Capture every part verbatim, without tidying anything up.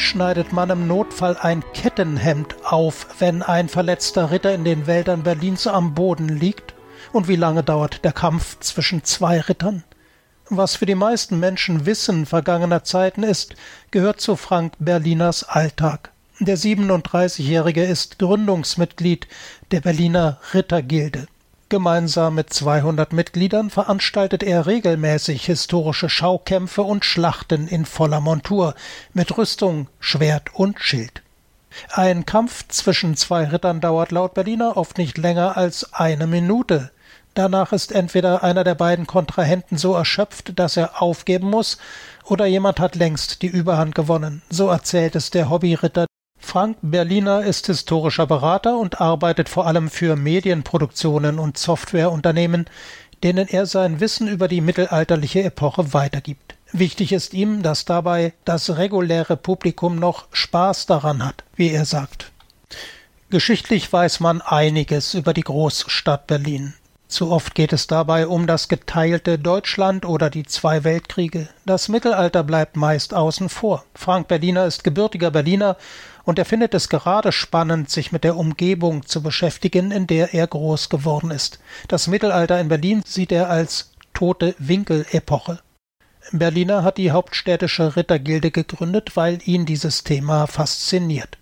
schneidet man im Notfall ein Kettenhemd auf, wenn ein verletzter Ritter in den Wäldern Berlins am Boden liegt? Und wie lange dauert der Kampf zwischen zwei Rittern? Was für die meisten Menschen Wissen vergangener Zeiten ist, gehört zu Frank Berliners Alltag. Der siebenunddreißigjährige ist Gründungsmitglied der Berliner Rittergilde. Gemeinsam mit zweihundert Mitgliedern veranstaltet er regelmäßig historische Schaukämpfe und Schlachten in voller Montur, mit Rüstung, Schwert und Schild. Ein Kampf zwischen zwei Rittern dauert laut Berliner oft nicht länger als eine Minute. Danach ist entweder einer der beiden Kontrahenten so erschöpft, dass er aufgeben muss, oder jemand hat längst die Überhand gewonnen. So erzählt es der Hobbyritter. Frank Berliner ist historischer Berater und arbeitet vor allem für Medienproduktionen und Softwareunternehmen, denen er sein Wissen über die mittelalterliche Epoche weitergibt. Wichtig ist ihm, dass dabei das reguläre Publikum noch Spaß daran hat, wie er sagt. Geschichtlich weiß man einiges über die Großstadt Berlin. Zu oft geht es dabei um das geteilte Deutschland oder die zwei Weltkriege. Das Mittelalter bleibt meist außen vor. Frank Berliner ist gebürtiger Berliner und er findet es gerade spannend, sich mit der Umgebung zu beschäftigen, in der er groß geworden ist. Das Mittelalter in Berlin sieht er als tote Winkel-Epoche. Berliner hat die hauptstädtische Rittergilde gegründet, weil ihn dieses Thema fasziniert.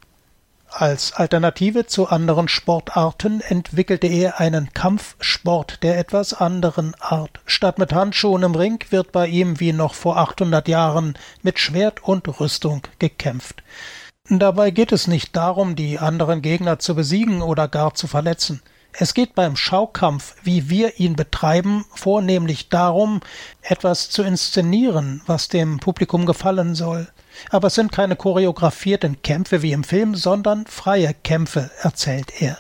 Als Alternative zu anderen Sportarten entwickelte er einen Kampfsport der etwas anderen Art. Statt mit Handschuhen im Ring wird bei ihm wie noch vor achthundert Jahren mit Schwert und Rüstung gekämpft. Dabei geht es nicht darum, die anderen Gegner zu besiegen oder gar zu verletzen. Es geht beim Schaukampf, wie wir ihn betreiben, vornehmlich darum, etwas zu inszenieren, was dem Publikum gefallen soll. Aber es sind keine choreografierten Kämpfe wie im Film, sondern freie Kämpfe, erzählt er.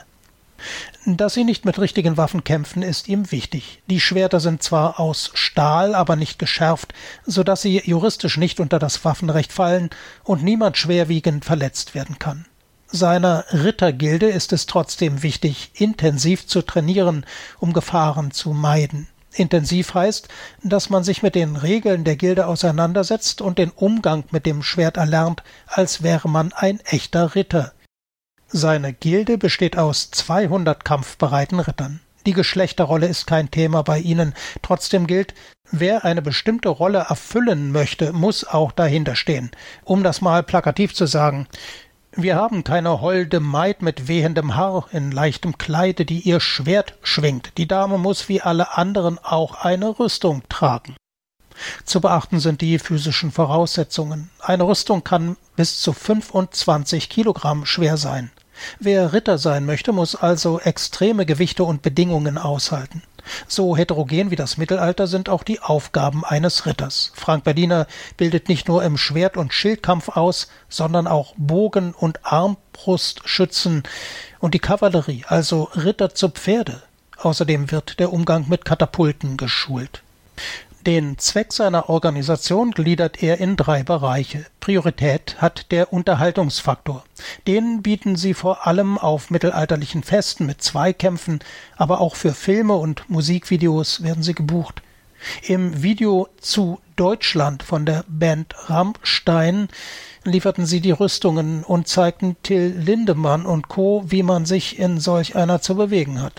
Dass sie nicht mit richtigen Waffen kämpfen, ist ihm wichtig. Die Schwerter sind zwar aus Stahl, aber nicht geschärft, so dass sie juristisch nicht unter das Waffenrecht fallen und niemand schwerwiegend verletzt werden kann. Seiner Rittergilde ist es trotzdem wichtig, intensiv zu trainieren, um Gefahren zu meiden. Intensiv heißt, dass man sich mit den Regeln der Gilde auseinandersetzt und den Umgang mit dem Schwert erlernt, als wäre man ein echter Ritter. Seine Gilde besteht aus zweihundert kampfbereiten Rittern. Die Geschlechterrolle ist kein Thema bei ihnen. Trotzdem gilt, wer eine bestimmte Rolle erfüllen möchte, muss auch dahinter stehen. Um das mal plakativ zu sagen: Wir haben keine holde Maid mit wehendem Haar in leichtem Kleide, die ihr Schwert schwingt. Die Dame muss wie alle anderen auch eine Rüstung tragen. Zu beachten sind die physischen Voraussetzungen. Eine Rüstung kann bis zu fünfundzwanzig Kilogramm schwer sein. Wer Ritter sein möchte, muss also extreme Gewichte und Bedingungen aushalten. So heterogen wie das Mittelalter sind auch die Aufgaben eines Ritters. Frank Berliner bildet nicht nur im Schwert- und Schildkampf aus, sondern auch Bogen- und Armbrustschützen und die Kavallerie, also Ritter zu Pferde. Außerdem wird der Umgang mit Katapulten geschult. Den Zweck seiner Organisation gliedert er in drei Bereiche. Priorität hat der Unterhaltungsfaktor. Den bieten sie vor allem auf mittelalterlichen Festen mit Zweikämpfen, aber auch für Filme und Musikvideos werden sie gebucht. Im Video zu Deutschland von der Band Rammstein lieferten sie die Rüstungen und zeigten Till Lindemann und Co., wie man sich in solch einer zu bewegen hat.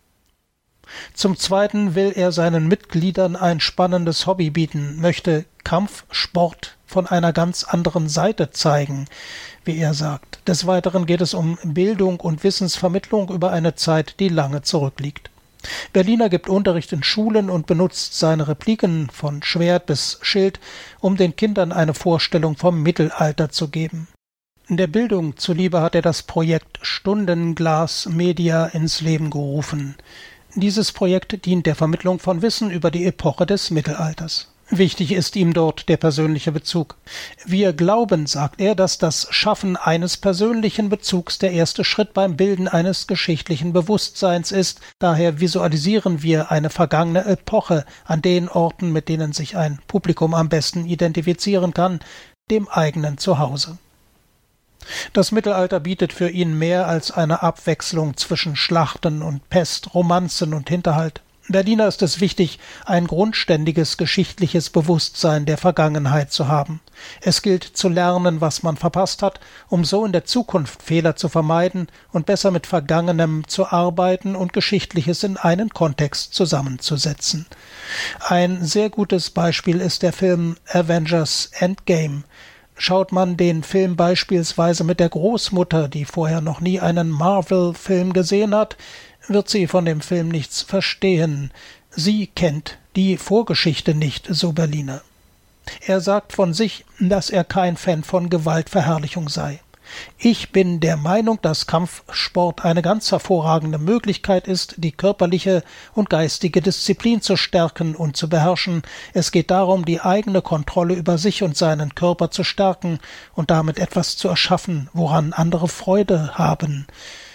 Zum Zweiten will er seinen Mitgliedern ein spannendes Hobby bieten, möchte Kampfsport von einer ganz anderen Seite zeigen, wie er sagt. Des Weiteren geht es um Bildung und Wissensvermittlung über eine Zeit, die lange zurückliegt. Berliner gibt Unterricht in Schulen und benutzt seine Repliken von Schwert bis Schild, um den Kindern eine Vorstellung vom Mittelalter zu geben. Der Bildung zuliebe hat er das Projekt Stundenglas Media ins Leben gerufen. Dieses Projekt dient der Vermittlung von Wissen über die Epoche des Mittelalters. Wichtig ist ihm dort der persönliche Bezug. Wir glauben, sagt er, dass das Schaffen eines persönlichen Bezugs der erste Schritt beim Bilden eines geschichtlichen Bewusstseins ist. Daher visualisieren wir eine vergangene Epoche an den Orten, mit denen sich ein Publikum am besten identifizieren kann, dem eigenen Zuhause. Das Mittelalter bietet für ihn mehr als eine Abwechslung zwischen Schlachten und Pest, Romanzen und Hinterhalt. Berliner ist es wichtig, ein grundständiges geschichtliches Bewusstsein der Vergangenheit zu haben. Es gilt zu lernen, was man verpasst hat, um so in der Zukunft Fehler zu vermeiden und besser mit Vergangenem zu arbeiten und Geschichtliches in einen Kontext zusammenzusetzen. Ein sehr gutes Beispiel ist der Film Avengers Endgame. Schaut man den Film beispielsweise mit der Großmutter, die vorher noch nie einen Marvel-Film gesehen hat, wird sie von dem Film nichts verstehen. Sie kennt die Vorgeschichte nicht, so Berliner. Er sagt von sich, dass er kein Fan von Gewaltverherrlichung sei. Ich bin der Meinung, dass Kampfsport eine ganz hervorragende Möglichkeit ist, die körperliche und geistige Disziplin zu stärken und zu beherrschen. Es geht darum, die eigene Kontrolle über sich und seinen Körper zu stärken und damit etwas zu erschaffen, woran andere Freude haben.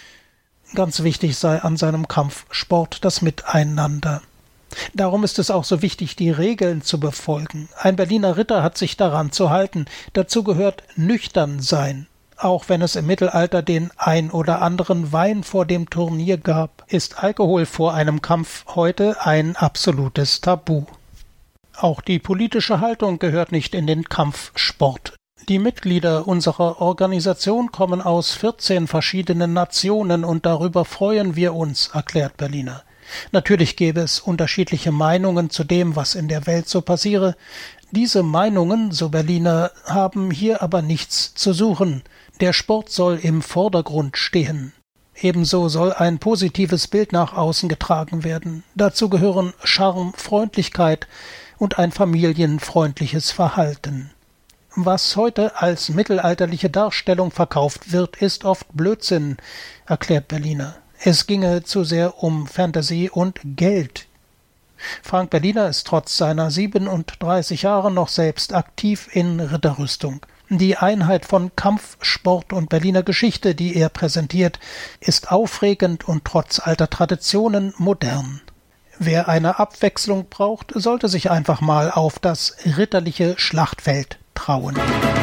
Ganz wichtig sei an seinem Kampfsport das Miteinander. Darum ist es auch so wichtig, die Regeln zu befolgen. Ein Berliner Ritter hat sich daran zu halten. Dazu gehört nüchtern sein. Auch wenn es im Mittelalter den ein oder anderen Wein vor dem Turnier gab, ist Alkohol vor einem Kampf heute ein absolutes Tabu. Auch die politische Haltung gehört nicht in den Kampfsport. Die Mitglieder unserer Organisation kommen aus vierzehn verschiedenen Nationen und darüber freuen wir uns, erklärt Berliner. Natürlich gäbe es unterschiedliche Meinungen zu dem, was in der Welt so passiere. Diese Meinungen, so Berliner, haben hier aber nichts zu suchen. Der Sport soll im Vordergrund stehen. Ebenso soll ein positives Bild nach außen getragen werden. Dazu gehören Charme, Freundlichkeit und ein familienfreundliches Verhalten. Was heute als mittelalterliche Darstellung verkauft wird, ist oft Blödsinn, erklärt Berliner. Es ginge zu sehr um Fantasie und Geld. Frank Berliner ist trotz seiner siebenunddreißig Jahre noch selbst aktiv in Ritterrüstung. Die Einheit von Kampfsport und Berliner Geschichte, die er präsentiert, ist aufregend und trotz alter Traditionen modern. Wer eine Abwechslung braucht, sollte sich einfach mal auf das ritterliche Schlachtfeld trauen.